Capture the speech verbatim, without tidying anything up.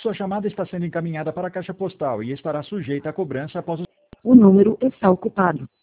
Sua chamada está sendo encaminhada para a caixa postal e estará sujeita a cobrança após o... O número está ocupado.